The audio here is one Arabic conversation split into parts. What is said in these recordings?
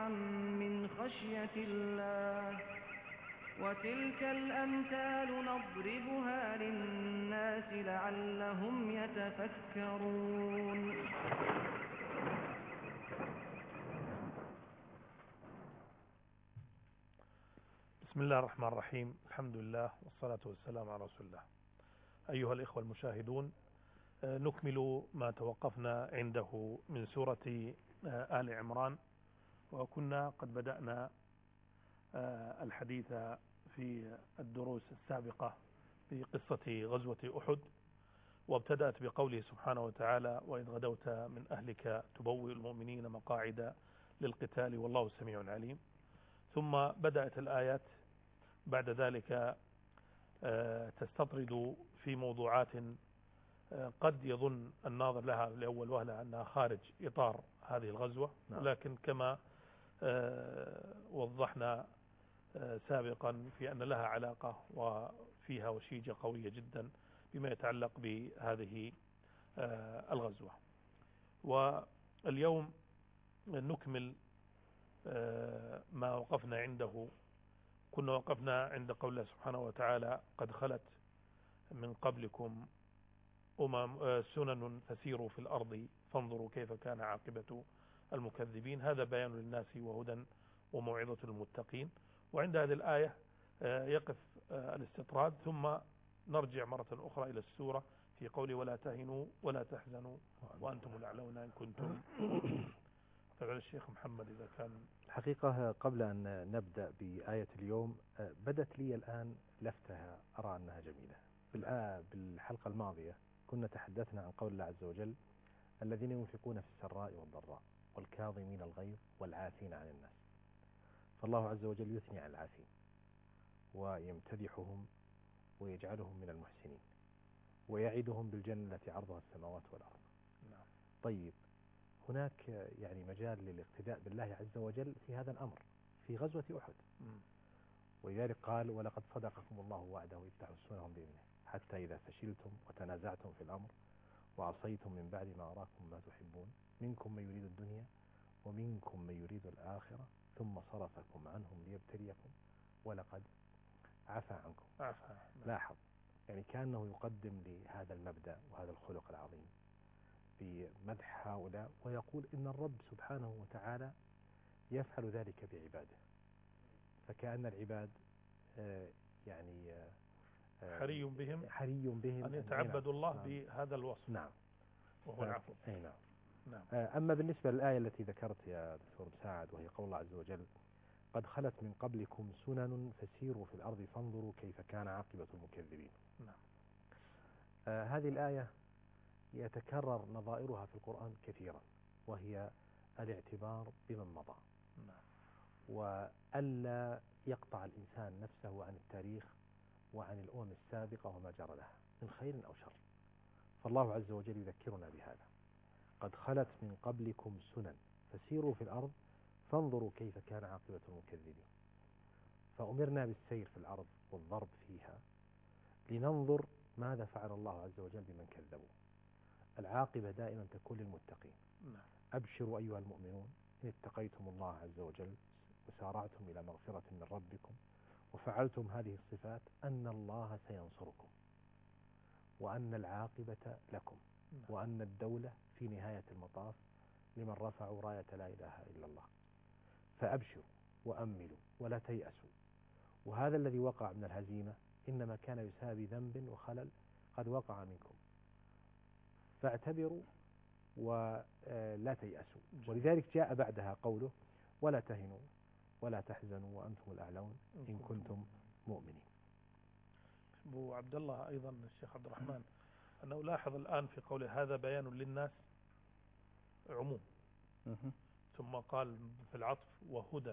طوعا من خشية الله وتلك الأمثال نضربها للناس لعلهم يتفكرون. بسم الله الرحمن الرحيم. الحمد لله والصلاة والسلام على رسول الله. أيها الإخوة المشاهدون، نكمل ما توقفنا عنده من سورة آل عمران، وكنا قد بدأنا الحديث في الدروس السابقة بقصة غزوة أحد، وابتدأت بقوله سبحانه وتعالى: وإذ غدوت من أهلك تبوئ المؤمنين مقاعد للقتال والله سميع عليم. ثم بدأت الآيات بعد ذلك تستطرد في موضوعات قد يظن الناظر لها لأول وهلة أنها خارج إطار هذه الغزوة، ولكن كما وضحنا سابقا في أن لها علاقة وفيها وشيجة قوية جدا بما يتعلق بهذه الغزوة. واليوم نكمل ما وقفنا عنده. كنا وقفنا عند قوله سبحانه وتعالى: قد خلت من قبلكم سنن فسيروا في الأرض فانظروا كيف كان عاقبة المكذبين. هذا بيان للناس وهدى وموعظة للمتقين. وعند هذه الآية يقف الاستطراد، ثم نرجع مرة أخرى إلى السورة في قوله: ولا تهنوا ولا تحزنوا وأنتم الأعلون إن كنتم. فعل الشيخ محمد إذا كان. الحقيقة قبل أن نبدأ بآية اليوم بدت لي الآن لفتها أرى أنها جميلة. بالحلقة الماضية كنا تحدثنا عن قول الله عز وجل: الذين ينفقون في السراء والضراء والكاظمين الغيظ والعافين عن الناس. فالله عز وجل يثني على العافين ويمتدحهم ويجعلهم من المحسنين ويعدهم بالجنة التي عرضها السماوات والأرض. طيب، هناك يعني مجال للاقتداء بالله عز وجل في هذا الأمر في غزوة أحد. ولذلك قال: ولقد صدقكم الله وعده إذ تحسونهم بإذنه حتى إذا فشلتم وتنازعتم في الأمر وعصيتم من بعد ما أراكم ما تحبون منكم من يريد الدنيا ومنكم من يريد الآخرة ثم صرفكم عنهم ليبتليكم ولقد عفا عنكم. لاحظ، يعني كأنه يقدم لهذا المبدأ وهذا الخلق العظيم بمدح هؤلاء، ويقول إن الرب سبحانه وتعالى يفعل ذلك بعباده. فكأن العباد يعني حري بهم أن يتعبدوا الله بهذا الوصف. نعم، وهو العفو. نعم. أما بالنسبة للآية التي ذكرت يا دكتور مساعد، وهي قول الله عز وجل: قد خلت من قبلكم سنن فسيروا في الأرض فانظروا كيف كان عاقبة المكذبين. نعم. هذه الآية يتكرر نظائرها في القرآن كثيرا، وهي الاعتبار بمن مضى. نعم. وألا يقطع الإنسان نفسه عن التاريخ وعن الأمم السابقة وما جرى لها من خير أو شر. فالله عز وجل يذكرنا بهذا: قد خلت من قبلكم سنن فسيروا في الأرض فانظروا كيف كان عاقبة المكذبين. فأمرنا بالسير في الأرض والضرب فيها لننظر ماذا فعل الله عز وجل بمن كذبوا. العاقبة دائما تكون للمتقين. أبشروا أيها المؤمنون إن اتقيتم الله عز وجل وسارعتم إلى مغفرة من ربكم وفعلتم هذه الصفات أن الله سينصركم وأن العاقبة لكم وأن الدولة في نهاية المطاف لمن رفعوا راية لا إله إلا الله. فأبشروا وأملوا ولا تيأسوا. وهذا الذي وقع من الهزيمة إنما كان يسابي ذنب وخلل قد وقع منكم، فاعتبروا ولا تيأسوا. ولذلك جاء بعدها قوله: ولا تهنوا ولا تحزنوا وأنتم الأعلون إن كنتم مؤمنين. أبو عبد الله أيضا الشيخ عبد الرحمن أنه لاحظ الآن في قوله: هذا بيان للناس عموم، ثم قال في العطف: وهدى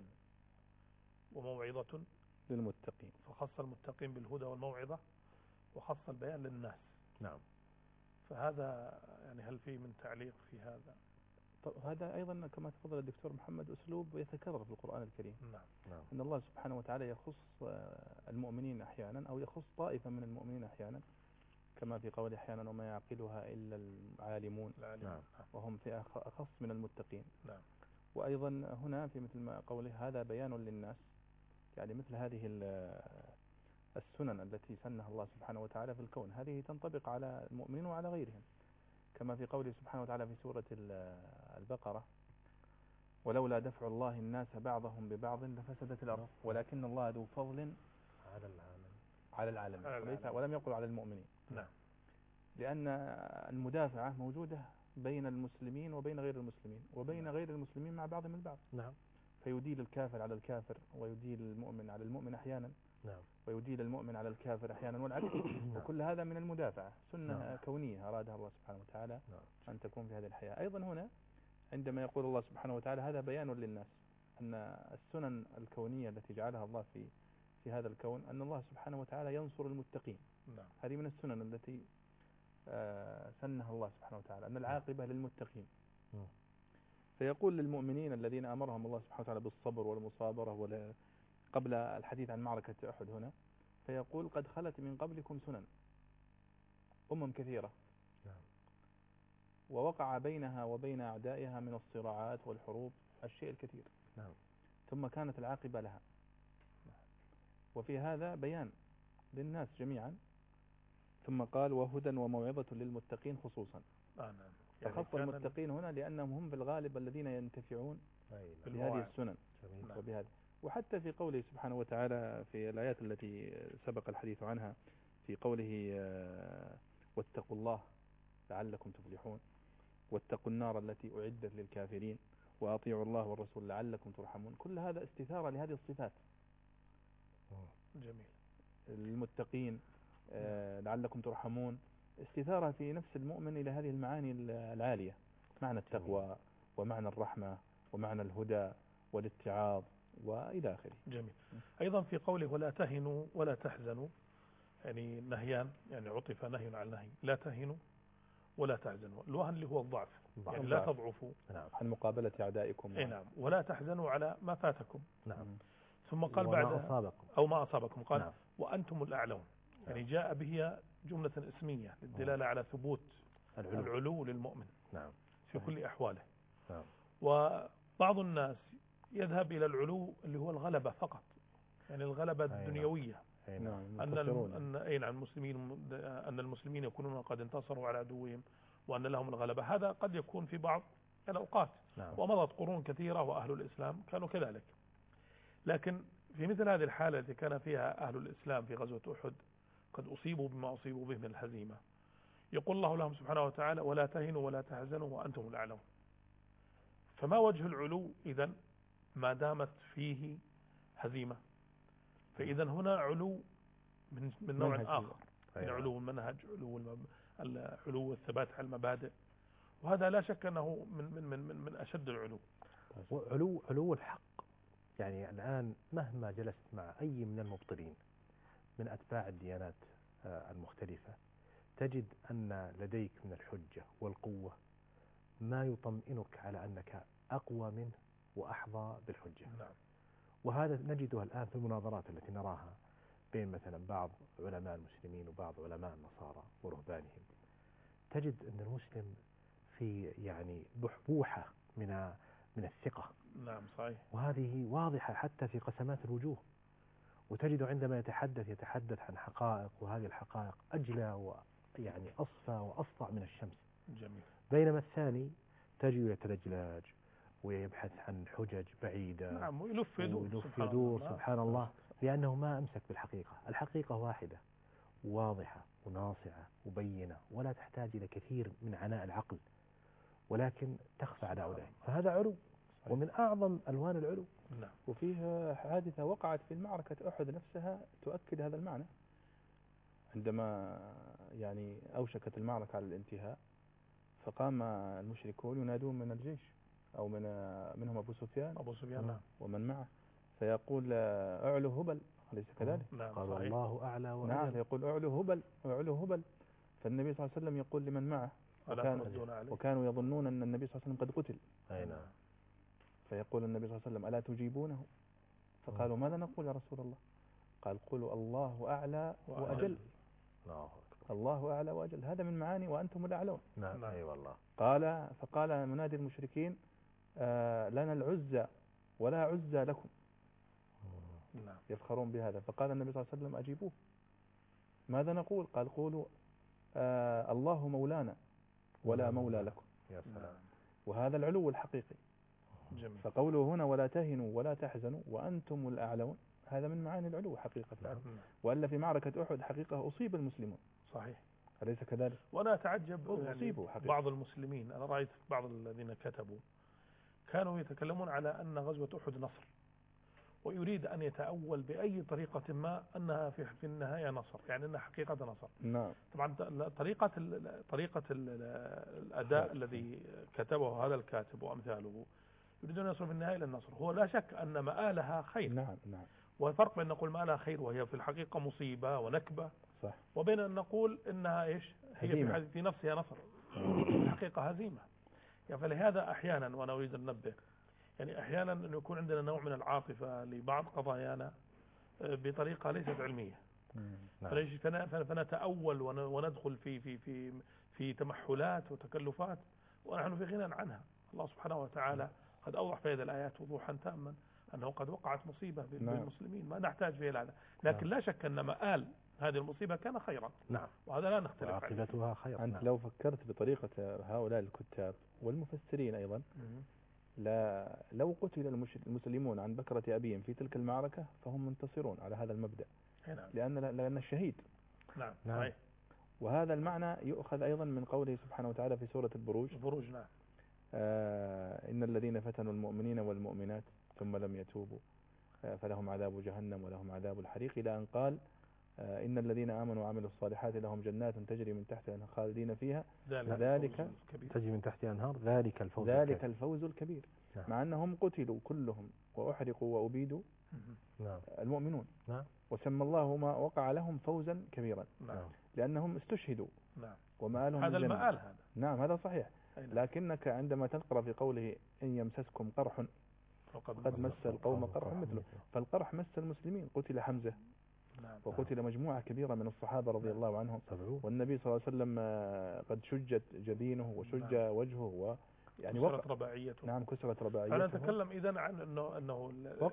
وموعظة للمتقين، فخص المتقين بالهدى والموعظة وخص البيان للناس. نعم. فهذا يعني هل فيه من تعليق في هذا؟ هذا أيضا كما تفضل الدكتور محمد أسلوب يتكرر في القرآن الكريم. نعم. أن الله سبحانه وتعالى يخص المؤمنين أحيانا أو يخص طائفة من المؤمنين أحيانا، كما في قول أحيانا: وما يعقلها إلا العالمون. نعم. وهم في أخص من المتقين. نعم. وأيضا هنا في مثل ما قوله هذا بيان للناس، يعني مثل هذه السنن التي سنها الله سبحانه وتعالى في الكون، هذه تنطبق على المؤمنين وعلى غيرهم، كما في قوله سبحانه وتعالى في سورة البقرة: ولولا دفع الله الناس بعضهم ببعض لفسدت الأرض ولكن الله ذو فضل على العالمين ولم يقل على المؤمنين. نعم. لأن المدافعة موجودة بين المسلمين وبين غير المسلمين وبين غير المسلمين مع بعضهم البعض. نعم. فيديل الكافر على الكافر، ويديل المؤمن على المؤمن أحيانا، نعم. ويديل المؤمن على الكافر أحيانا، والعكس. وكل هذا من المدافعة، سنة كونية أرادها الله سبحانه وتعالى أن تكون في هذه الحياة. أيضا هنا عندما يقول الله سبحانه وتعالى هذا بيان للناس أن السنن الكونية التي جعلها الله في هذا الكون، أن الله سبحانه وتعالى ينصر المتقين. هذه من السنن التي سنها الله سبحانه وتعالى، أن العاقبة للمتقين. فيقول للمؤمنين الذين أمرهم الله سبحانه وتعالى بالصبر والمصابرة قبل الحديث عن معركة أحد هنا، فيقول قد خلت من قبلكم سنن، كثيرة، ووقع بينها وبين أعدائها من الصراعات والحروب الشيء الكثير، ثم كانت العاقبة لها. وفي هذا بيان للناس جميعا. ثم قال وهدى وموعظة للمتقين خصوصا. يعني فخص المتقين هنا لأنهم هم في الغالب الذين ينتفعون بهذه السنن وبهذا. وحتى في قوله سبحانه وتعالى في الآيات التي سبق الحديث عنها، في قوله واتقوا الله لعلكم تفلحون، واتقوا النار التي أعدت للكافرين، وأطيعوا الله والرسول لعلكم ترحمون، كل هذا استثارة لهذه الصفات. جميل. المتقين لعلكم ترحمون، استثارة في نفس المؤمن إلى هذه المعاني العالية، معنى التقوى ومعنى الرحمة ومعنى الهدى والاتعاظ وإلى آخره. جميل. أيضا في قوله ولا تهنوا ولا تحزنوا، يعني نهيان، يعني عطف نهي على النهي، لا تهنوا ولا تحزنوا. الوهن اللي هو الضعف، يعني لا تضعفوا عن مقابلة أعدائكم. نعم. ولا تحزنوا على ما فاتكم. نعم. ثم قال بعد أو ما أصابكم قال نعم. وأنتم الأعلون، يعني جاء به جملة اسمية للدلالة على ثبوت العلو للمؤمن في كل أحواله. وبعض الناس يذهب إلى العلو اللي هو الغلبة فقط، يعني الغلبة الدنيوية، أن المسلمين يكونون قد انتصروا على عدوهم وأن لهم الغلبة. هذا قد يكون في بعض الأوقات، ومضت قرون كثيرة وأهل الإسلام كانوا كذلك. لكن في مثل هذه الحالة التي كان فيها أهل الإسلام في غزوة أحد قد أصيبوا بما أصيبوا به من الهزيمة، يقول الله لهم سبحانه وتعالى ولا تهنوا ولا تحزنوا وأنتم الأعلون. فما وجه العلو إذن ما دامت فيه هزيمة؟ فإذا هنا علو من نوع آخر، من علو المنهج، علو الثبات على المبادئ، وهذا لا شك أنه من أشد العلو. علو الحق. يعني الآن مهما جلست مع أي من المبطلين من أتباع الديانات المختلفة، تجد أن لديك من الحجة والقوة ما يطمئنك على أنك أقوى منه وأحظى بالحجة. وهذا نجده الآن في المناظرات التي نراها بين مثلا بعض علماء المسلمين وبعض علماء النصارى ورهبانهم. تجد أن المسلم في يعني بحبوحة من الثقة. نعم صحيح. وهذه واضحة حتى في قسمات الوجوه. وتجد عندما يتحدث عن حقائق، وهذه الحقائق أجلى ويعني أصفى وأسطع من الشمس. جميل. بينما الثاني تجد يتلجلج ويبحث عن حجج بعيدة. نعم. ويلف يدور سبحان الله، لأنه ما أمسك بالحقيقة. الحقيقة واحدة واضحة وناصعة وبينة، ولا تحتاج إلى كثير من عناء العقل، ولكن تخفى على أولئك. فهذا علو، ومن أعظم ألوان العلو. نعم. وفيه حادثة وقعت في معركة أحد نفسها تؤكد هذا المعنى. عندما يعني أوشكت المعركة على الانتهاء، فقام المشركون ينادون من الجيش أو منهم أبو سفيان ومن معه، فيقول أعلو هبل، أليس كذلك؟ قال الله أعلى وأجل. نعم. يقول أعلو هبل أعلو هبل. فالنبي صلى الله عليه وسلم يقول لمن معه وكانوا يظنون أن النبي صلى الله عليه وسلم قد قتل. نعم. فيقول النبي صلى الله عليه وسلم ألا تجيبونه؟ فقالوا ماذا نقول يا رسول الله؟ قال قولوا الله أعلى وأجل. الله أعلى وأجل، هذا من معاني وأنتم الأعلون. نعم. أي والله. فقال منادي المشركين لنا العزى ولا عزى لكم. نعم. يفخرون بهذا. فقال النبي صلى الله عليه وسلم أجيبوه. ماذا نقول؟ قال قولوا الله مولانا ولا مولى لكم. يا سلام. وهذا العلو الحقيقي. جميل. فقوله هنا ولا تهنوا ولا تحزنوا وأنتم الأعلون، هذا من معاني العلو حقيقة. نعم. وإلا في معركة أحد حقيقة أصيب المسلمون. صحيح. أليس كذلك؟ وأنا أتعجب أصيبوا حقيقة. بعض المسلمين، أنا رأيت بعض الذين كتبوا كانوا يتكلمون على أن غزوة أحد نصر، ويريد أن يتأول بأي طريقة ما أنها في النهاية نصر، يعني أنها حقيقة نصر. نعم. طبعا طريقة الأداء الذي كتبه هذا الكاتب وأمثاله يريدون أن يصل في النهاية إلى النصر. هو لا شك أن مآلها خير. نعم نعم. والفرق بين نقول مآلها خير وهي في الحقيقة مصيبة ونكبة، صح، وبين أن نقول إنها إيش؟ هي في نفسها نصر، الحقيقة هزيمة. يعني فلهذا أحيانا، وأنا أريد أن أنبه، يعني أحيانا أن يكون عندنا نوع من العاطفة لبعض قضايانا بطريقة ليست علمية، فنتأول وندخل في تمحلات وتكلفات ونحن في غنى عنها. الله سبحانه وتعالى قد أوضح في هذه الآيات وضوحا تاما أنه قد وقعت مصيبة بالمسلمين ما نحتاج فيها هذا، لكن لا شك أن مآل هذه المصيبة كان خيرا. نعم. وهذا لا نختلف عليه. عاقبتها خير. أنت لو فكرت بطريقة هؤلاء الكتاب والمفسرين أيضا، لو قتل المسلمون عن بكرة أبيهم في تلك المعركة فهم منتصرون على هذا المبدأ. نعم. لأن الشهيد. نعم. صحيح. وهذا المعنى يؤخذ أيضا من قوله سبحانه وتعالى في سورة البروج. نعم. إن الذين فتنوا المؤمنين والمؤمنات ثم لم يتوبوا فلهم عذاب جهنم ولهم عذاب الحريق، إلى أن قال إن الذين آمنوا وعملوا الصالحات لهم جنات تجري من تحتها خالدين فيها ذلك تجري من تحتها أنهار ذلك الفوز الكبير. نعم. مع أنهم قتلوا كلهم وأحرقوا وأبيدوا. نعم. المؤمنون. نعم. وسمى الله ما وقع لهم فوزا كبيرا. نعم. لأنهم استشهدوا. نعم. ومآلهم هذا المآل هذا. نعم هذا صحيح. لكنك عندما تقرأ في قوله إن يمسسكم قرح قد مس القوم قرح مثله، فالقرح مس المسلمين. قتل حمزة. نعم. وقتل مجموعة كبيرة من الصحابة رضي الله عنهم، والنبي صلى الله عليه وسلم قد شجت جبينه وشج وجهه يعني كسرت رباعيته. نعم كسرت رباعيته. أنا أتكلم إذن عن أنه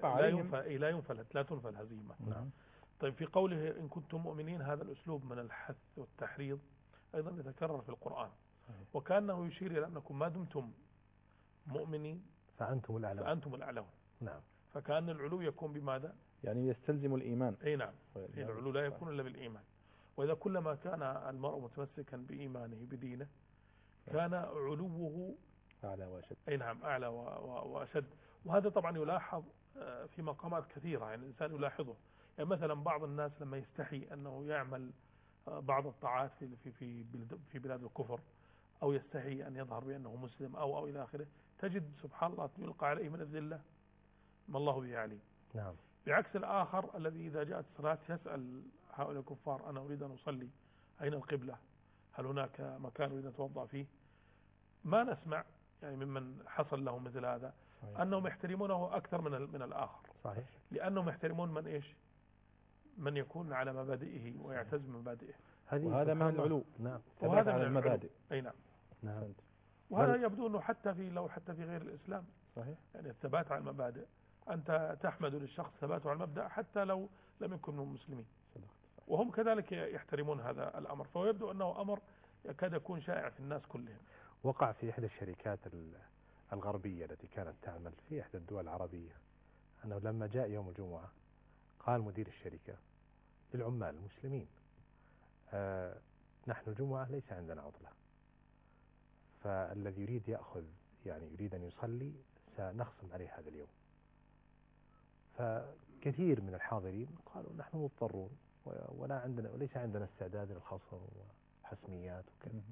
لا تنفى الهزيمة. نعم. طيب في قوله إن كنتم مؤمنين، هذا الأسلوب من الحث والتحريض أيضا يتكرر في القرآن، وكأنه يشير إلى أنكم ما دمتم مؤمنين فأنتم الأعلون. نعم. فكأن العلو يكون بماذا؟ يعني يستلزم الإيمان. أي نعم. العلو لا يكون إلا بالإيمان. وإذا كلما كان المرء متمسكا بإيمانه بدينه كان علوه أعلى وأشد. أي نعم، أعلى وأشد. وهذا طبعا يلاحظ في مقامات كثيرة، يعني الإنسان يلاحظه. يعني مثلا بعض الناس لما يستحي أنه يعمل بعض الطاعات في بلاد الكفر، أو يستحي أن يظهر بأنه مسلم أو إلى آخره، تجد سبحان الله يلقى عليه من الذلة ما الله به عليم. نعم. بعكس الآخر الذي إذا جاءت الصلاة يسأل هؤلاء الكفار أنا أريد أن أصلي، أين القبلة؟ هل هناك مكان أريد أن أتوضأ فيه؟ ما نسمع يعني ممن حصل له مثل هذا أنهم يحترمونه أكثر من الآخر. صحيح. لأنهم يحترمون من إيش؟ من يكون على مبادئه ويعتز بمبادئه. وهذا من العلو. نعم. وهذا من المبادئ. أي نعم. نعم. وهذا يبدو أنه حتى في غير الإسلام. صحيح. يعني الثبات على المبادئ، أنت تحمد للشخص ثباته على المبدأ حتى لو لم يكن من المسلمين، وهم كذلك يحترمون هذا الأمر. فيبدو أنه أمر يكاد يكون شائع في الناس كلهم. وقع في إحدى الشركات الغربية التي كانت تعمل في إحدى الدول العربية أنه لما جاء يوم الجمعة قال مدير الشركة للعمال المسلمين نحن الجمعة ليس عندنا عطلة، فالذي يريد يأخذ يعني يريد أن يصلي سنخصم عليه هذا اليوم. فكثير من الحاضرين قالوا نحن مضطرون وليس عندنا استعداد للخصم وحسميات وكذا.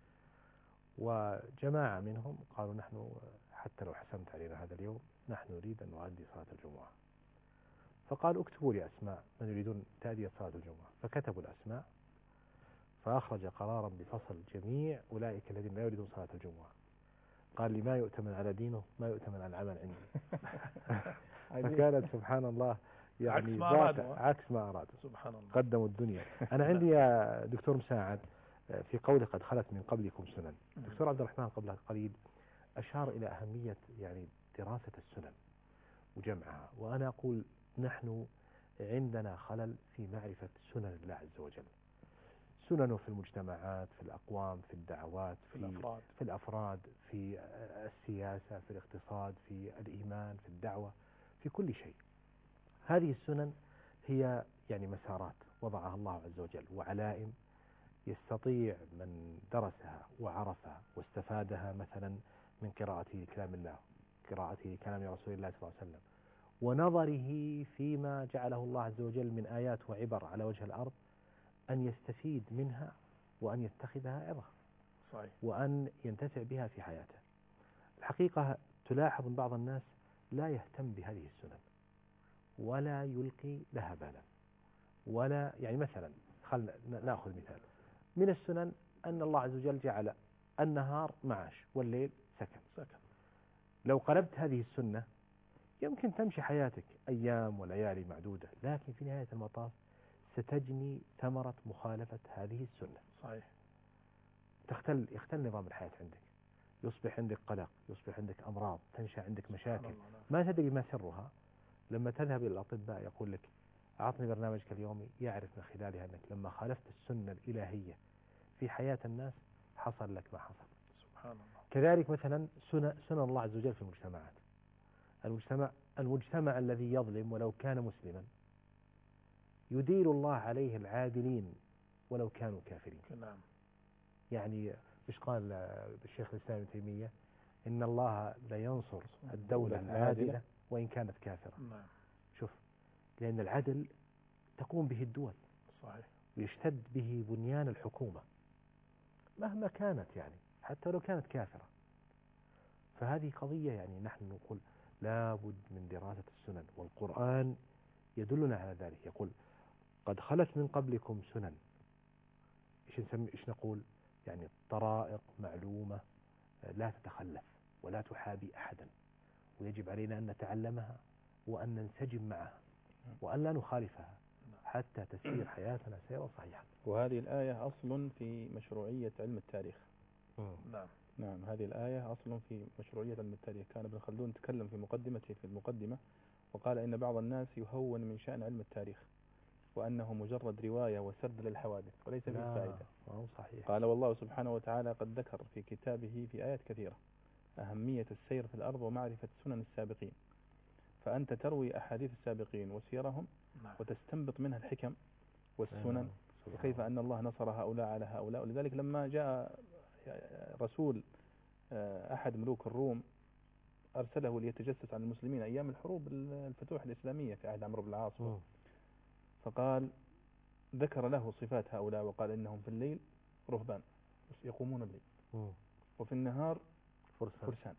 وجماعة منهم قالوا نحن حتى لو حسمت علينا هذا اليوم نحن نريد أن نؤدي صلاة الجمعة. فقالوا اكتبوا لي أسماء من يريدون تأدية صلاة الجمعة، فكتبوا الأسماء، فأخرج قرارا بفصل جميع أولئك الذين لا يريدون صلاة الجمعة. قال لي ما يؤتمن على دينه ما يؤتمن على العمل عندي. فكانت سبحان الله يعني عكس ما أرادوا. سبحان الله. قدموا الدنيا. أنا عندي يا دكتور مساعد في قوله قد خلت من قبلكم سنن، دكتور عبد الرحمن قبل قليل أشار إلى أهمية يعني دراسة السنن وجمعها. وأنا أقول نحن عندنا خلل في معرفة سنن الله عز وجل، سننه في المجتمعات، في الأقوام، في الدعوات، في الأفراد، في السياسة، في الاقتصاد، في الإيمان، في الدعوة، في كل شيء. هذه السنن هي يعني مسارات وضعها الله عز وجل وعلائم يستطيع من درسها وعرفها واستفادها مثلا من قراءته لكلام الله، قراءته لكلام رسول الله صلى الله عليه وسلم، ونظره فيما جعله الله عز وجل من آيات وعبر على وجه الأرض، أن يستفيد منها وأن يتخذها عظة وأن ينتفع بها في حياته. الحقيقة تلاحظ من بعض الناس لا يهتم بهذه السنن ولا يلقي لها بالا، ولا يعني مثلا خلنا نأخذ مثال من السنن أن الله عز وجل جعل النهار معاش والليل سكن. لو قلبت هذه السنة يمكن تمشي حياتك أيام وليالي معدودة، لكن في نهاية المطاف ستجني ثمرة مخالفة هذه السنة. صحيح. يختل نظام الحياة عندك، يصبح عندك قلق، يصبح عندك أمراض، تنشأ عندك مشاكل ما تدري ما سرها. لما تذهب إلى الأطباء يقول لك أعطني برنامجك اليومي، يعرف من خلالها أنك لما خالفت السنة الإلهية في حياة الناس حصل لك ما حصل. سبحان الله. كذلك مثلا سنن الله عز وجل في المجتمعات. المجتمع الذي يظلم ولو كان مسلما يديل الله عليه العادلين ولو كانوا كافرين. نعم. يعني مش قال الشيخ الإسلام ابن تيمية إن الله لا ينصر الدولة العادلة وإن كانت كافرة. نعم. شوف، لأن العدل تقوم به الدول. صحيح. ويشتد به بنيان الحكومة مهما كانت، يعني حتى لو كانت كافرة. فهذه قضية يعني نحن نقول لابد من دراسة السنن، والقرآن يدلنا على ذلك. يقول قد خلت من قبلكم سنن، إيش نقول؟ يعني طرائق معلومة لا تتخلف ولا تحابي أحدا، ويجب علينا أن نتعلمها وأن ننسجم معها وأن لا نخالفها حتى تسير حياتنا سيرا صحيحا. وهذه الآية أصل في مشروعية علم التاريخ. نعم، هذه الآية أصل في مشروعية علم التاريخ. كان ابن خلدون تكلم في مقدمته في المقدمة وقال إن بعض الناس يهون من شأن علم التاريخ وأنه مجرد رواية وسرد للحوادث وليس فيه فائدة. صحيح. قال والله سبحانه وتعالى قد ذكر في كتابه في آيات كثيرة أهمية السير في الأرض ومعرفة سنن السابقين، فأنت تروي أحاديث السابقين وسيرهم وتستنبط منها الحكم والسنن وكيف أن الله نصر هؤلاء على هؤلاء. ولذلك لما جاء رسول أحد ملوك الروم أرسله ليتجسس عن المسلمين أيام الحروب الفتوح الإسلامية في عهد عمرو بن العاص، فقال ذكر له صفات هؤلاء وقال إنهم في الليل رهبان يقومون الليل وفي النهار فرسان.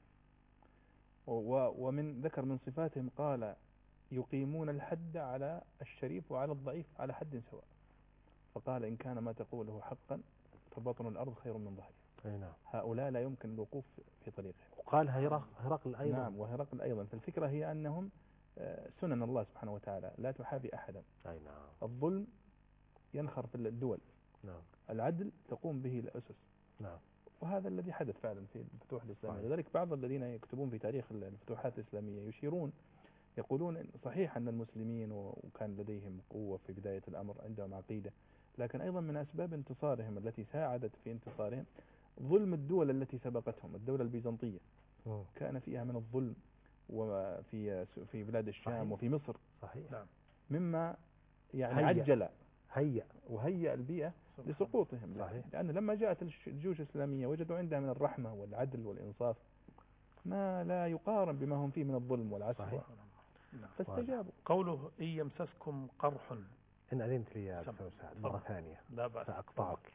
ومن ذكر من صفاتهم قال يقيمون الحد على الشريف وعلى الضعيف على حد سواء، فقال إن كان ما تقوله حقا فبطن الأرض خير من ظهرها. هؤلاء لا يمكن الوقوف في طريقهم. وقال هرقل أيضا. نعم، وهرقل أيضا. فالفكرة هي أنهم سنن الله سبحانه وتعالى لا تحابي أحدا. الظلم ينخر في الدول. العدل تقوم به الأسس. وهذا الذي حدث فعلا في الفتوح الإسلامية. لذلك بعض الذين يكتبون في تاريخ الفتوحات الإسلامية يشيرون يقولون صحيح أن المسلمين وكان لديهم قوة في بداية الأمر، عندهم عقيدة، لكن أيضا من أسباب انتصارهم التي ساعدت في انتصارهم ظلم الدول التي سبقتهم. الدولة البيزنطية كان فيها من الظلم وفي بلاد الشام وفي مصر. صحيح. مما يعني عجل وهيأ البيئة لسقوطهم. لأن لما جاءت الجيوش الإسلامية وجدوا عندها من الرحمة والعدل والإنصاف ما لا يقارن بما هم فيه من الظلم والعسف، فاستجابوا. قوله إن يمسسكم قرح. إن أذنت لي يا مرة ثانية فأقطعك.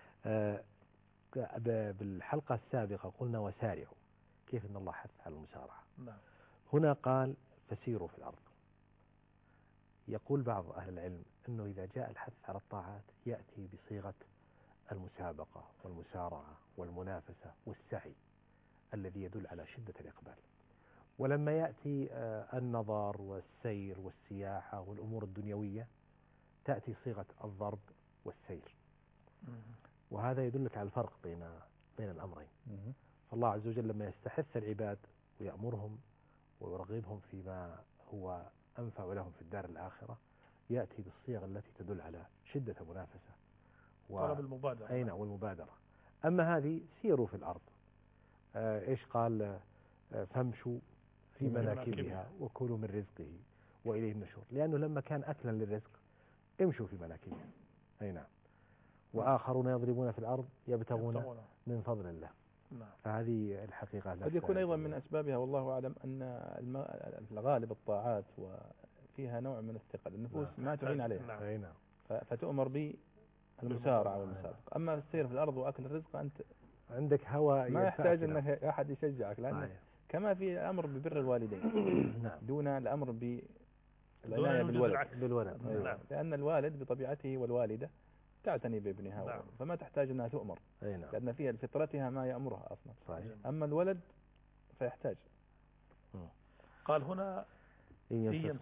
بالحلقة السابقة قلنا وسارعوا، كيف أن الله حث على المسارعة. هنا قال فسيروا في الأرض. يقول بعض أهل العلم أنه إذا جاء الحث على الطاعات يأتي بصيغة المسابقة والمسارعة والمنافسة والسعي الذي يدل على شدة الإقبال. ولما يأتي النظر والسير والسياحة والأمور الدنيوية تأتي صيغة الضرب والسير. وهذا يدلك على الفرق بين الأمرين. فالله عز وجل لما يستحث العباد ويأمرهم ويرغبهم فيما هو أنفع لهم في الدار الآخرة يأتي بالصيغ التي تدل على شدة المنافسة طلب المبادرة. أين والمبادرة. أما هذه سيروا في الأرض، إيش قال؟ فامشوا في مناكبها وكلوا من رزقه وإليه النشور، لأنه لما كان أكلا للرزق امشوا في مناكبها. أي نعم. وآخرون يضربون في الأرض يبتغون من فضل الله. نعم. فهذه الحقيقة قد يكون أيضا من أسبابها والله أعلم أن الغالب الطاعات وفيها نوع من الثقل، النفوس ما تعين عليها. نعم. فتؤمر بالمسارعة والمسابقة. أما السير في الأرض وأكل الرزق أنت عندك هوى ما يحتاج أن أحد يشجعك، لأن كما في الأمر ببر الوالدين دون الأمر بالعناية بالولد. نعم. لأن الوالد بطبيعته والوالدة تعتني بابنها. نعم. فما تحتاج أنها تؤمر. نعم. لأن فيها لفطرتها ما يأمرها أصلا. صحيح. أما الولد فيحتاج. قال هنا إن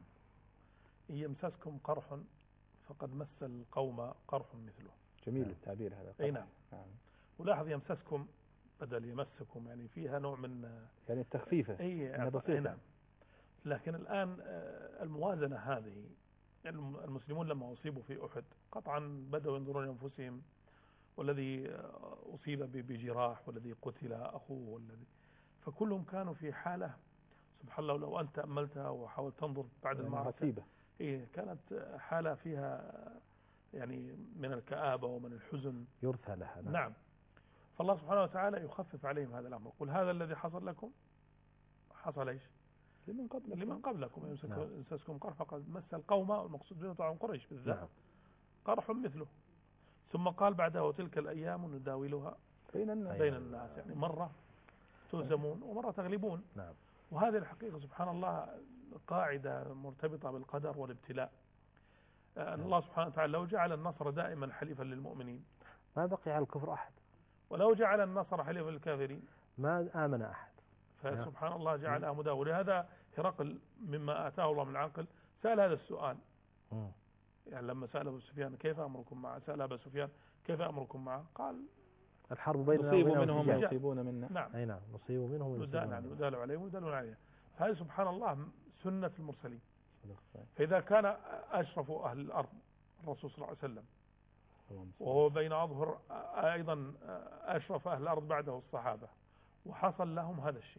يمسسكم قرح فقد مس القوم قرح مثله. جميل التعبير هذا. أي نعم. ولاحظ يمسسكم بدل يمسكم، يعني فيها نوع من يعني التخفيفة. أي نعم. لكن الآن الموازنة هذه، يعني المسلمون لما أصيبوا في أحد قطعا بدأوا ينظرون لأنفسهم، والذي أصيب بجراح والذي قتل أخوه والذي، فكلهم كانوا في حالة سبحان الله لو أنت تأملتها وحاولت تنظر بعد المعركة كانت حالة فيها يعني من الكآبة ومن الحزن يرثى لها. نعم. فالله سبحانه وتعالى يخفف عليهم هذا الأمر. قل هذا الذي حصل لكم حصل إيش لمن قبلكم يمسسكم قرح فقد مس القوم، والمقصود به طبعا قريش بالذات قرح مثله. ثم قال بعدها وتلك الأيام نداولها بين الناس، يعني مرة تهزمون ومرة تغلبون. نعم. وهذه الحقيقة سبحان الله قاعدة مرتبطة بالقدر والابتلاء. أن الله سبحانه وتعالى لو جعل النصر دائما حليفا للمؤمنين ما بقي على الكفر أحد، ولو جعل النصر حليفا للكافرين ما آمن أحد. فسبحان الله جعلها مداولة. ولهذا هرقل مما آتاه الله من العقل سأل هذا السؤال. يعني لما سأل أبو سفيان كيف أمركم معه، سأل أبو سفيان كيف أمركم معه، قال الحرب بيننا نصيب منهم ويصيبون منا. نعم. أي نعم. نصيب منهم ندال عليهم ويدالون عليها. هذه سبحان الله سنة المرسلين. فإذا كان أشرف أهل الأرض الرسول صلى الله عليه وسلم، وهو بين أظهر أيضا أشرف أهل الأرض بعده الصحابة، وحصل لهم هذا الشيء،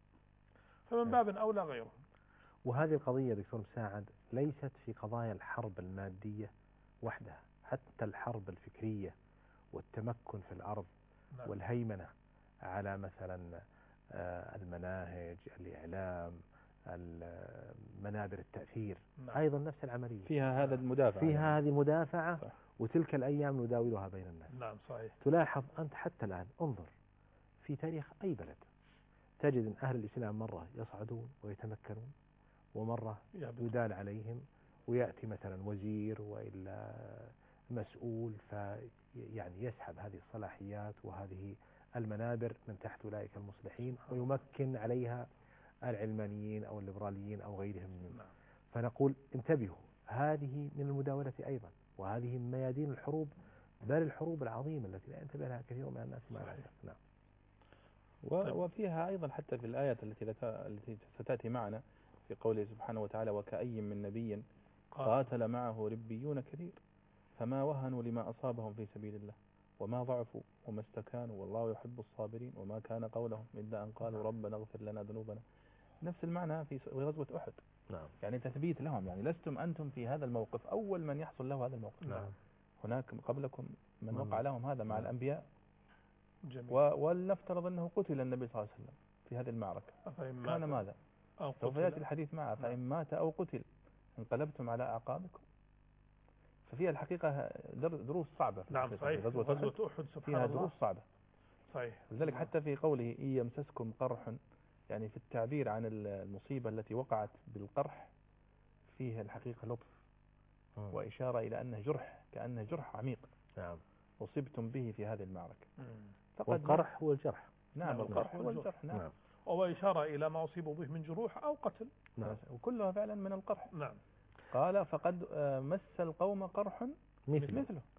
فمن باب أولى غيرهم. وهذه القضية دكتور مساعد ليست في قضايا الحرب المادية وحدها، حتى الحرب الفكرية والتمكن في الأرض والهيمنة على مثلا المناهج، الإعلام، منابر التأثير، أيضا نفس العملية فيها هذا المدافع، فيها هذه المدافعة. وتلك الأيام نداولها بين الناس. نعم صحيح. تلاحظ أنت حتى الآن انظر في تاريخ أي بلد تجد أن أهل الإسلام مرة يصعدون ويتمكنون ومرة يدال عليهم، ويأتي مثلا وزير وإلا مسؤول يعني يسحب هذه الصلاحيات وهذه المنابر من تحت أولئك المصلحين ويمكن عليها العلمانيين أو الليبراليين أو غيرهم منهم. فنقول انتبهوا، هذه من المداولة أيضا، وهذه من ميادين الحروب، بل الحروب العظيمة التي لا ينتبه لها كثير من الناس. نعم. وفيها أيضا حتى في الآيات التي ستأتي معنا في قوله سبحانه وتعالى وكأي من نبي قاتل معه ربيون كثير فما وهنوا لما أصابهم في سبيل الله وما ضعفوا وما استكانوا والله يحب الصابرين وما كان قولهم إلا أن قالوا ربنا اغفر لنا ذنوبنا. نفس المعنى في غزوة أحد. نعم. يعني تثبيت لهم، يعني لستم أنتم في هذا الموقف أول من يحصل له هذا الموقف. نعم. هناك قبلكم من وقع لهم هذا مع الأنبياء. جميل. ولنفترض أنه قتل النبي صلى الله عليه وسلم في هذه المعركة، كان ماذا؟ سوف يأتي الحديث معه. فإن مات أو قتل انقلبتم على أعقابكم. ففيها الحقيقة دروس صعبة. نعم صحيح. غزوة أحد فيها دروس صعبة. صحيح. لذلك حتى في قوله إن يمسسكم قرح، يعني في التعبير عن المصيبة التي وقعت بالقرح فيها الحقيقة لطف وإشارة إلى أنه جرح، كأنه جرح عميق. نعم. أصبتم به في هذه المعركة. والقرح هو الجرح. نعم. القرح هو الجرح. نعم. وإشارة إلى ما أصيبوا به من جروح أو قتل. نعم. وكلها فعلا من القرح. نعم. قال فقد مس القوم قرح مثله.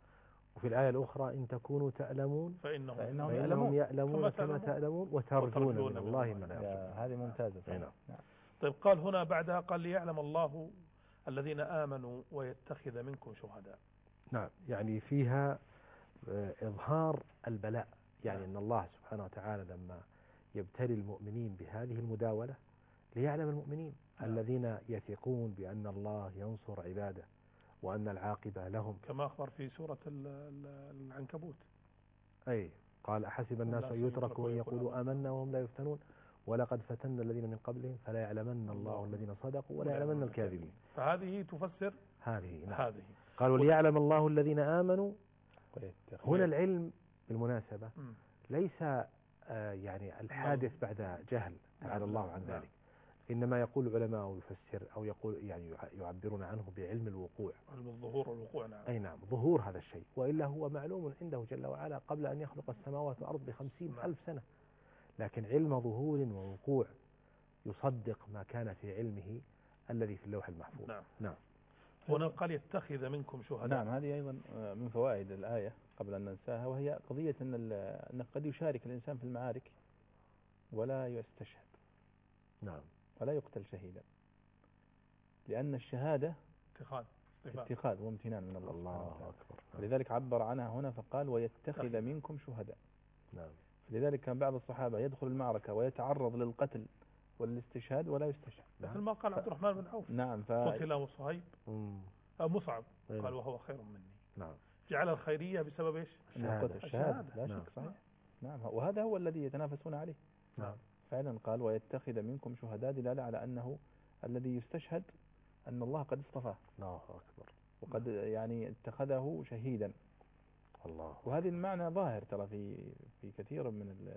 وفي الآية الأخرى إن تكونوا تألمون فإنهم يألمون كما تألمون وترجون من الله ما لا يرجون. هذه ممتازة. نعم. طيب قال هنا بعدها قال ليعلم الله الذين آمنوا ويتخذ منكم شهداء. نعم، يعني فيها إظهار البلاء، يعني أن الله سبحانه وتعالى لما يبتلي المؤمنين بهذه المداولة ليعلم المؤمنين الذين يثقون بأن الله ينصر عباده وأن العاقبة لهم، كما أخبر في سورة العنكبوت. أي قال أحسب الناس أن يتركوا أن يقولوا آمنا وهم لا يفتنون ولقد فتنا الذين من قبلهم فلا يعلمن الله الذين صدقوا ولا يعلمن الكاذبين. فهذه تفسر هذه. نعم. هذه قالوا ليعلم الله الذين آمنوا. هنا العلم بالمناسبة ليس يعني الحادث بعد جهل تعالى الله عن ذلك، إنما يقول العلماء أو يفسر أو يقول يعني يعبرون عنه بعلم الوقوع، علم الظهور والوقوع. نعم. أي نعم، ظهور هذا الشيء، وإلا هو معلوم عنده جل وعلا قبل أن يخلق السماوات والأرض ب50,000 سنة، لكن علم ظهور ووقوع يصدق ما كان في علمه الذي في اللوح المحفوظ. نعم. هنا قال يتخذ منكم شهداء. نعم، هذه أيضا من فوائد الآية قبل أن ننساها، وهي قضية أن قد يشارك الإنسان في المعارك ولا يستشهد. نعم. ولا يقتل شهيدا، لأن الشهادة اتخاذ وامتنان من الله أكبر. فلذلك عبر عنها هنا فقال ويتخذ منكم شهداء. نعم. فلذلك كان بعض الصحابة يدخل المعركة ويتعرض للقتل والاستشهاد ولا يستشهد، مثل ما قال عبد الرحمن بن عوف. نعم. قتل مصعب مصعب قال وهو خير مني. نعم. جعل الخيرية بسبب ايش؟ الشهادة. لا شك. صحيح. نعم. وهذا هو الذي يتنافسون عليه. نعم. فعلا قال ويتخذ منكم شهداء، دلالة على أنه الذي يستشهد أن الله قد اصطفاه. الله أكبر. وقد يعني اتخذه شهيدا. الله. وهذه المعنى ظاهر ترى في كثير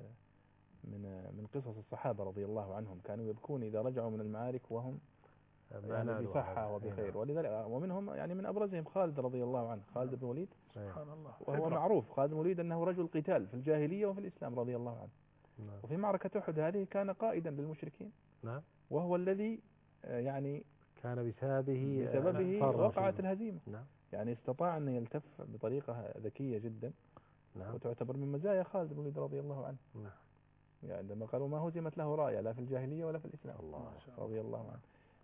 من قصص الصحابة رضي الله عنهم، كانوا يبكون إذا رجعوا من المعارك وهم يعني بصحة وبخير. ولذلك ومنهم يعني من أبرزهم خالد رضي الله عنه، خالد بن وليد. سبحان الله. وهو معروف خالد بن وليد أنه رجل قتال في الجاهلية وفي الإسلام رضي الله عنه. وفي معركة أحد هذه كان قائدا للمشركين. نعم. وهو الذي يعني كان بسببه وقعت الهزيمة. نعم. يعني استطاع أن يلتف بطريقة ذكية جدا. نعم. وتعتبر من مزايا خالد بن الوليد رضي الله عنه. نعم. يعني عندما قالوا ما هزمت له راية لا في الجاهلية ولا في الإسلام. الله رضي الله عنه.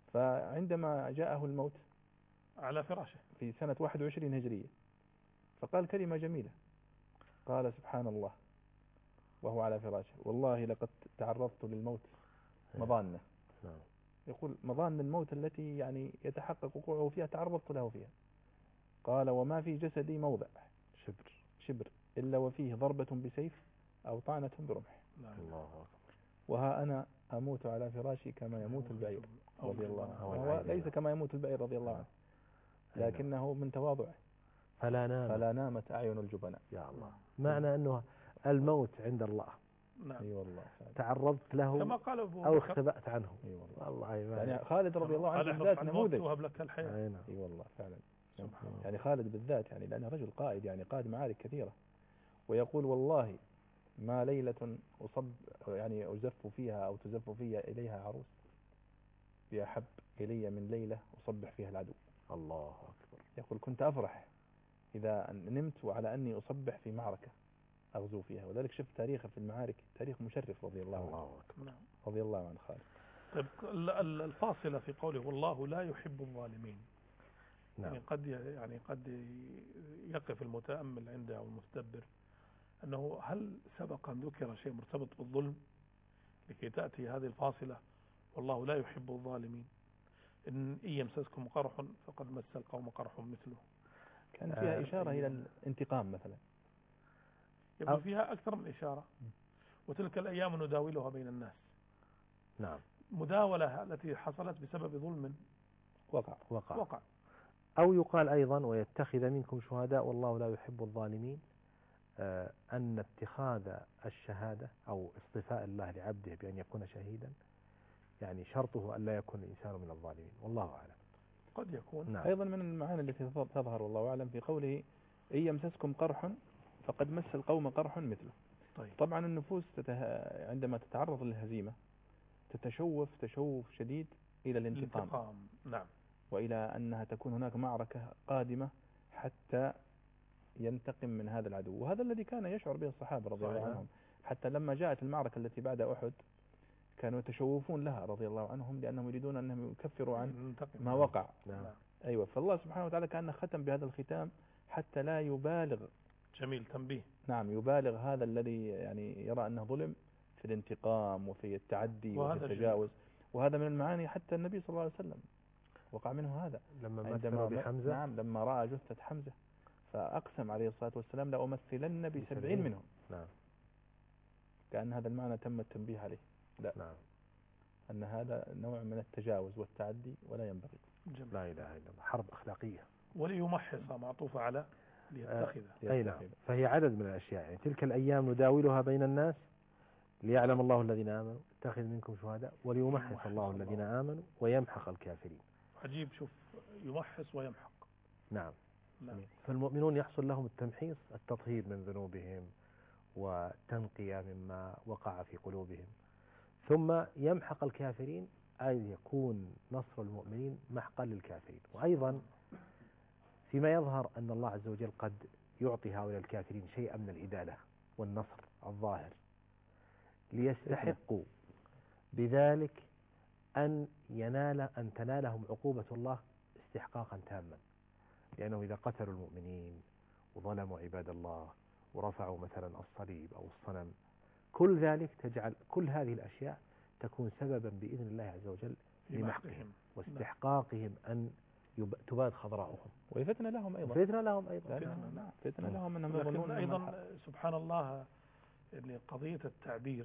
فعندما جاءه الموت على فراشه في سنة 21 هجرية فقال كلمة جميلة، قال سبحان الله وهو على فراشه والله لقد تعرضت للموت مضانة. يقول مضان الموت التي يعني يتحقق وقوعه فيها تعرضت له فيها. قال وما في جسدي موضع شبر إلا وفيه ضربة بسيف أو طعنة برمح. الله أكبر. وها أنا أموت على فراشي كما يموت البعير رضي الله عنه. هو ليس كما يموت البعير رضي الله عنه، لكنه من تواضعه فلا نامت أعين الجبناء. يا الله. معنى أنه الموت عند الله. نعم. اي والله. تعرضت له كما قال أو اختبأت عنه. اي والله. والله يعني خالد رضي الله عنه بالذات نموذج. وهب لك الحياة. اي والله فعلا. يعني خالد بالذات يعني لأنه رجل قائد، يعني قائد معارك كثيرة، ويقول والله ما ليلة يعني أزف فيها أو تزف فيها إليها عروس بأحب إلي من ليلة أصبح فيها العدو. الله أكبر. يقول كنت أفرح إذا نمت وعلى أني أصبح في معركة أغزو فيها. وذلك شفت تاريخه في المعارك تاريخ مشرف رضي الله عنه. رضي الله عن خالد. طيب الفاصلة في قوله والله لا يحب الظالمين. نعم. يعني قد يقف المتأمل عنده أو المتدبر أنه هل سبق أن ذكر شيء مرتبط بالظلم لكي تأتي هذه الفاصلة والله لا يحب الظالمين؟ إن يمسسكم قرح فقد مس القوم قرح مثله. كان فيها إشارة إلى الانتقام مثلا. يبقى فيها أكثر من إشارة. وتلك الأيام نداولها بين الناس. نعم. مداولة التي حصلت بسبب ظلم وقع. أو يقال أيضا ويتخذ منكم شهداء والله لا يحب الظالمين، أن اتخاذ الشهادة أو اصطفاء الله لعبده بأن يكون شهيدا يعني شرطه أن لا يكون الإنسان من الظالمين، والله أعلم. قد يكون. نعم. أيضا من المعاني التي تظهر والله أعلم في قوله إن يمسسكم قرح فقد مس القوم قرح مثله. طيب. طبعا النفوس عندما تتعرض للهزيمة تتشوف تشوف شديد إلى الانتقام. نعم. وإلى أنها تكون هناك معركة قادمة حتى ينتقم من هذا العدو، وهذا الذي كان يشعر به الصحابة رضي الله عنهم. حتى لما جاءت المعركة التي بعد أحد كانوا يتشوفون لها رضي الله عنهم، لأنهم يريدون أنهم يكفروا عن ما وقع. أيوة، فالله سبحانه وتعالى كان ختم بهذا الختام حتى لا يبالغ. جميل، تنبيه. نعم، يبالغ هذا الذي يعني يرى أنه ظلم في الانتقام وفي التعدي وفي التجاوز. وهذا من المعاني، حتى النبي صلى الله عليه وسلم وقع منه هذا لما مثلوا بحمزة. نعم، لما رأى جثة حمزة فأقسم عليه الصلاة والسلام لأمثلن ب70 منهم. نعم. كأن هذا المعنى تم التنبيه عليه. لا. نعم. أن هذا نوع من التجاوز والتعدي ولا ينبغي. لا إله إلا الله، حرب أخلاقية. وليمحص معطوفة على ليتخذ. أي نعم. فهي عدد من الأشياء، يعني تلك الأيام نداولها بين الناس ليعلم الله الذين آمنوا اتخذ منكم شهداء وليمحص الله الذين آمنوا ويمحق الكافرين. عجيب، شوف، يمحص ويمحق. نعم. فالمؤمنون يحصل لهم التمحيص، التطهير من ذنوبهم وتنقية مما وقع في قلوبهم، ثم يمحق الكافرين، أي يكون نصر المؤمنين محقا للكافرين. وأيضا فيما يظهر أن الله عز وجل قد يعطي هؤلاء الكافرين شيئا من الإدالة والنصر الظاهر ليستحقوا بذلك أن تنالهم عقوبة الله استحقاقا تاما، لأنه إذا قتلوا المؤمنين وظلموا عباد الله ورفعوا مثلا الصليب أو الصنم، كل ذلك تجعل كل هذه الأشياء تكون سببا بإذن الله عز وجل لمحقهم واستحقاقهم أن تباد خضراؤهم. وفتنة لهم أيضا. فتنة لهم أنهم يظنون أيضا سبحان الله، اللي قضية التعبير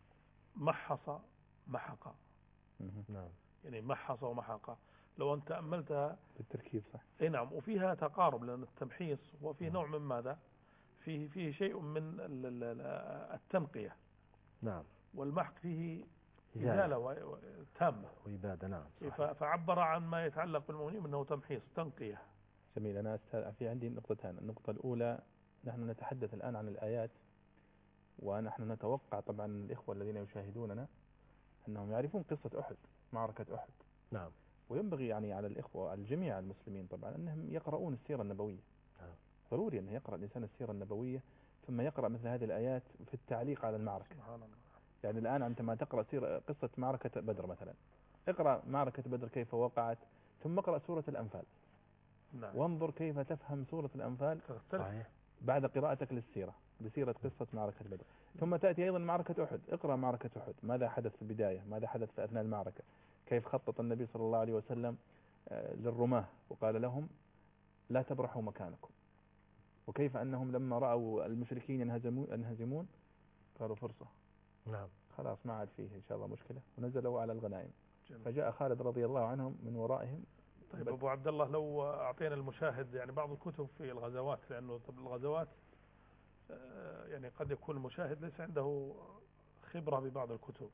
محص محق. نعم. يعني محص ومحق، لو أنت تأملتها بالتركيب صح. أي نعم، وفيها تقارب، لأن التمحيص وفيه نوع من ماذا؟ فيه شيء من التنقية. نعم. والمحق فيه إزالة تامة وإبادة. نعم. فعبر عن ما يتعلق بالمؤمنين أنه تمحيص تنقية. جميل. أنا في عندي نقطتان. النقطة الأولى، نحن نتحدث الآن عن الآيات، ونحن نتوقع طبعا الإخوة الذين يشاهدوننا أنهم يعرفون قصة أحد، معركة أحد. نعم. وينبغي يعني على الإخوة الجميع المسلمين طبعا أنهم يقرؤون السيرة النبوية. ضروري أن يقرأ الإنسان السيرة النبوية، ثم يقرأ مثل هذه الآيات في التعليق على المعركة. سبحان الله. يعني الآن أنت ما تقرأ قصة معركة بدر مثلا، اقرأ معركة بدر كيف وقعت، ثم اقرأ سورة الأنفال. نعم. وانظر كيف تفهم سورة الأنفال بعد قراءتك لسيرة قصة معركة بدر. ثم تأتي أيضا معركة أحد، اقرأ معركة أحد، ماذا حدث في البداية، ماذا حدث في أثناء المعركة، كيف خطط النبي صلى الله عليه وسلم للرماة وقال لهم لا تبرحوا مكانكم، وكيف أنهم لما رأوا المشركين ينهزمون قالوا فرصة. نعم. خلاص ما عاد فيه إن شاء الله مشكلة، ونزلوا على الغنائم. جميل. فجاء خالد رضي الله عنهم من ورائهم. طيب أبو عبد الله، لو أعطينا المشاهد يعني بعض الكتب في الغزوات، لأنه الغزوات يعني قد يكون المشاهد ليس عنده خبرة ببعض الكتب.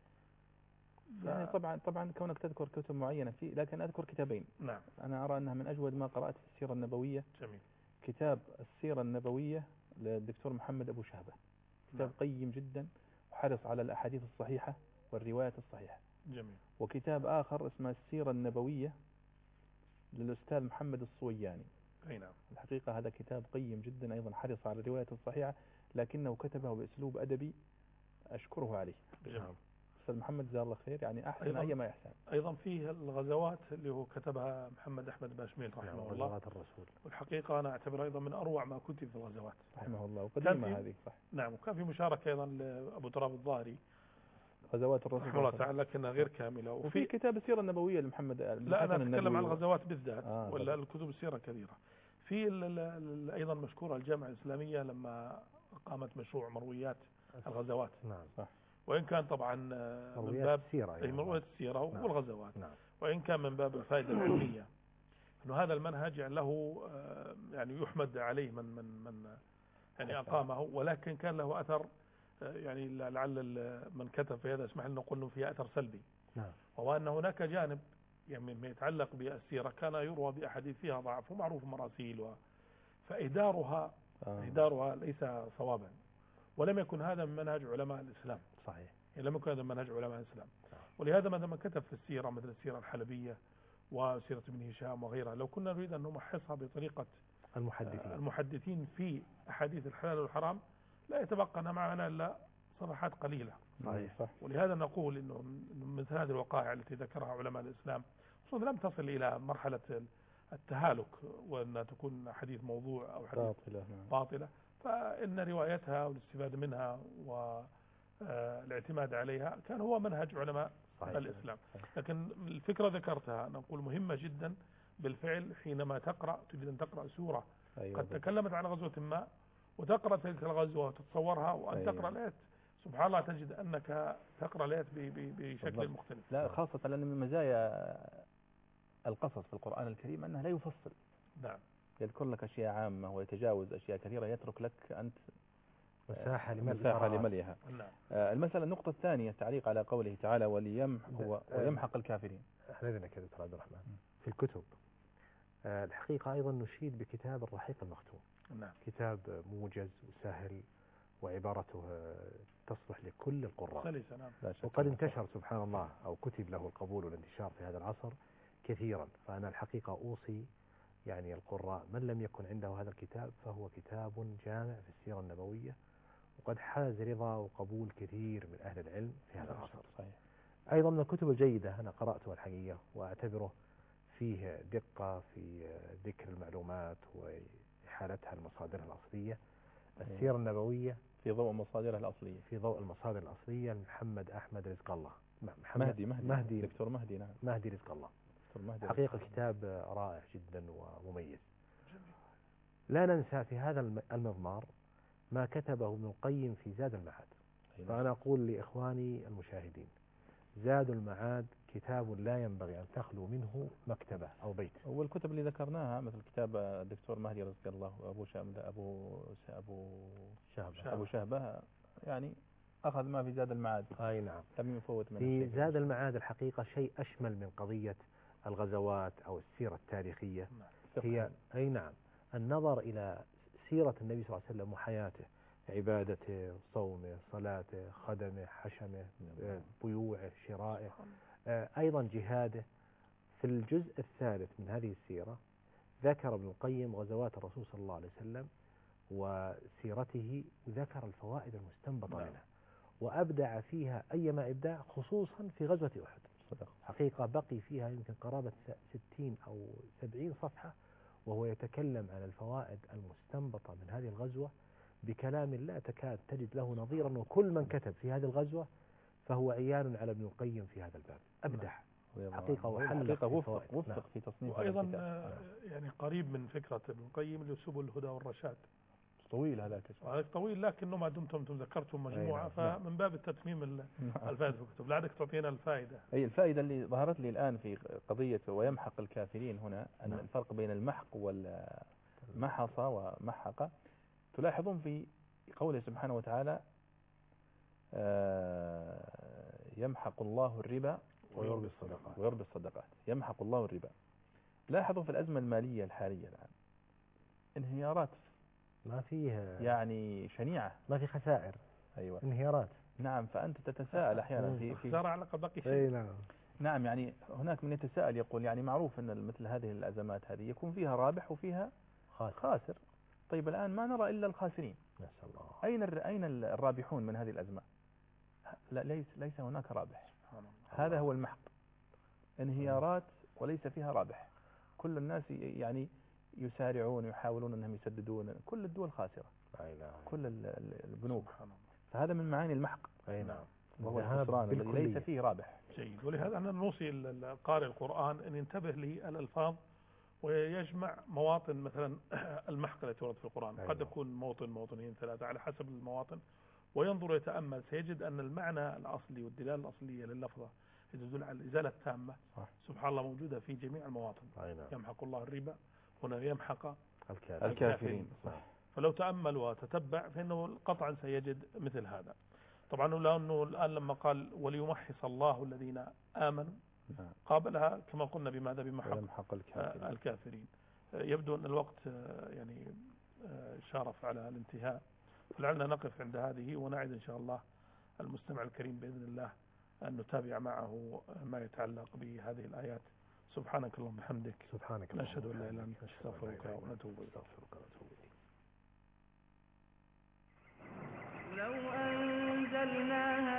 يعني طبعا كونك تذكر كتب معينة فيه، لكن أذكر كتابين. نعم. أنا أرى أنها من أجود ما قرأت في السيرة النبوية. جميل. كتاب السيرة النبوية للدكتور محمد أبو شهبة، كتاب نعم. قيم جدا وحرص على الأحاديث الصحيحة والروايات الصحيحة. جميل. وكتاب آخر اسمه السيرة النبوية للأستاذ محمد الصوياني. أي نعم. الحقيقة هذا كتاب قيم جدا، أيضا حرص على الروايات الصحيحة، لكنه كتبه بأسلوب أدبي أشكره عليه. جميل. أستاذ محمد جزاه الله خير، يعني أحسن أيما يحسن. أيضا فيه الغزوات اللي هو كتبها محمد أحمد باشميل رحمه الله، غزوات الرسول. والحقيقة أنا أعتبر أيضا من أروع ما كتب في الغزوات رحمه الله، وقديمة هذه صح. نعم. وكان في مشاركة أيضا لأبو تراب الظاهري غزوات الرسول رحمه الله تعالى، لكنها غير كاملة. وفي كتاب السيرة النبوية لمحمد. لا أنا أتكلم عن الغزوات بالذات، ولا طبعا. الكتب السيرة كثيرة. في أيضا مشكورة الجامعة الإسلامية لما قامت مشروع مرويات الغزوات. نعم صح. وإن كان طبعا من باب مرويات السيرة والغزوات. نعم. وإن كان من باب الفائدة العلمية، أنه هذا المنهج له يعني يحمد عليه من يعني أقامه، ولكن كان له أثر، يعني لعل من كتب في هذا اسمح لنا نقول انه فيها اثر سلبي. نعم. وهو ان هناك جانب يعني ما يتعلق بالسيره كان يروى باحاديث فيها ضعف ومعروف مراسيل فادارها ادارها ليس صوابا، ولم يكن هذا من منهج علماء الاسلام. صحيح. يعني لم يكن هذا من منهج علماء الاسلام. ولهذا من كتب في السيره مثل السيره الحلبيه وسيره ابن هشام وغيرها، لو كنا نريد ان نمحصها بطريقه المحدثين في أحاديث الحلال والحرام لا يتبقى معنا إلا صفحات قليلة. صحيح. ولهذا نقول إنه مثل هذه الوقائع التي ذكرها علماء الإسلام لم تصل إلى مرحلة التهالك وأن تكون حديث موضوع أو حديث باطلة، فإن روايتها والاستفادة منها والاعتماد عليها كان هو منهج علماء الإسلام. لكن الفكرة ذكرتها نقول مهمة جدا بالفعل. حينما تريد أن تقرأ سورة قد تكلمت عن غزوة ما وتقرأ تلك الغزوة وتتصورها وأن تقرأ الآيات، سبحان الله تجد أنك تقرأ الآيات بشكل مختلف. لا خاصة لأن من مزايا القصص في القرآن الكريم أنه لا يفصل. نعم. يذكر لك أشياء عامة ويتجاوز أشياء كثيرة، يترك لك أنت مساحة لملئها. المسألة النقطة الثانية تعليق على قوله تعالى ويمحق الكافرين. أحنا كذا ترى عبد الرحمن في الكتب الحقيقة أيضا نشيد بكتاب الرحيق المختوم. نعم. كتاب موجز وسهل وعبارته تصلح لكل القراء. نعم. وقد انتشر سبحان الله أو كتب له القبول والانتشار في هذا العصر كثيرا. فأنا الحقيقة أوصي يعني القراء من لم يكن عنده هذا الكتاب فهو كتاب جامع في السيرة النبوية، وقد حاز رضا وقبول كثير من أهل العلم في هذا العصر. صحيح. أيضا من الكتب الجيدة أنا قرأته الحقيقة وأعتبره فيه دقة في ذكر المعلومات وإحالتها المصادر الأصلية. السيرة النبوية في ضوء مصادرها الأصلية. في ضوء المصادر الأصلية محمد أحمد رزق الله. مهدي دكتور مهدي. نعم. مهدي رزق الله. حقيقة كتاب رائع جدا ومميز. لا ننسى في هذا المضمار ما كتبه ابن القيم في زاد المعاد. فأنا أقول لإخواني المشاهدين زاد المعاد كتاب لا ينبغي أن تخلو منه مكتبة أو بيت. والكتب اللي ذكرناها مثل كتاب الدكتور مهدي رزق الله أبو شهبة يعني أخذ ما في زاد المعاد. أي نعم. لم يفوت من في زاد المعاد الحقيقة شيء أشمل من قضية الغزوات أو السيرة التاريخية. هي أي نعم النظر إلى سيرة النبي صلى الله عليه وسلم وحياته، عبادته، صومه، صلاته، خدمه، حشمه، بيوعه، شرائه، أيضا جهاده. في الجزء الثالث من هذه السيرة ذكر ابن القيم غزوات الرسول صلى الله عليه وسلم وسيرته، وذكر الفوائد المستنبطة منها وأبدع فيها أيما إبداع، خصوصا في غزوة أحد. حقيقة بقي فيها يمكن قرابة 60 أو 70 صفحة وهو يتكلم عن الفوائد المستنبطة من هذه الغزوة بكلام لا تكاد تجد له نظيرا، وكل من كتب في هذه الغزوة فهو عيان على ابن القيم في هذا الباب. أبدع حقيقة وحلق وفق في تصنيف. وأيضا يعني قريب من فكرة ابن القيم اللي سبل الهدى والرشاد. طويل هذا طويل، لكنه ما دمتم ذكرتم مجموعة فمن باب التتميم الفائدة في الكتب. لعلك تعطينا الفائدة. أي الفائدة اللي ظهرت لي الآن في قضية ويمحق الكافرين هنا أن الفرق بين المحق والمحص ومحق تلاحظون في قوله سبحانه وتعالى يمحق الله الربا ويربي الصدقات. يمحق الله الربا. لاحظوا في الأزمة المالية الحالية الآن انهيارات ما فيها يعني شنيعة، ما في خسائر. أيوة. انهيارات. نعم. فأنت تتساءل أحيانا في خسارة على بقي شيء. نعم يعني هناك من يتساءل يقول يعني معروف أن مثل هذه الأزمات هذه يكون فيها رابح وفيها خاسر. طيب الآن ما نرى إلا الخاسرين. نسأل الله. أين الرابحون من هذه الأزمة؟ لا، ليس هناك رابح. هذا هو المحق. انهيارات وليس فيها رابح. كل الناس يعني يسارعون يحاولون أنهم يسددون. كل الدول خاسرة. كل البنوك. فهذا من معاني المحق. وهو الخسران الذي ليس فيه رابح. جيد. ولهذا أنا نوصي قارئ القرآن أن ينتبه للألفاظ ويجمع مواطن مثلا المحق التي ورد في القرآن. قد يكون موطنين ثلاثة على حسب المواطن، وينظر ويتأمل سيجد أن المعنى الأصلي والدلالة الأصلية لللفظة تدل على الإزالة التامة. سبحان الله موجودة في جميع المواطن. يمحق الله الربا، هنا يمحق الكافرين. فلو تأمل وتتبع فإنه قطعا سيجد مثل هذا. طبعا لأنه الآن لما قال وليمحص الله الذين آمنوا قابلها كما قلنا بماذا؟ بمحق الكافرين. يبدو أن الوقت يعني شارف على الانتهاء، فلعلنا نقف عند هذه ونعد إن شاء الله المستمع الكريم بإذن الله أن نتابع معه ما يتعلق بهذه الآيات. سبحانك اللهم وبحمدك سبحانك نشهد أن لا إله إلا أنت نستغفرك ونتوب إليك. لو أنزلنا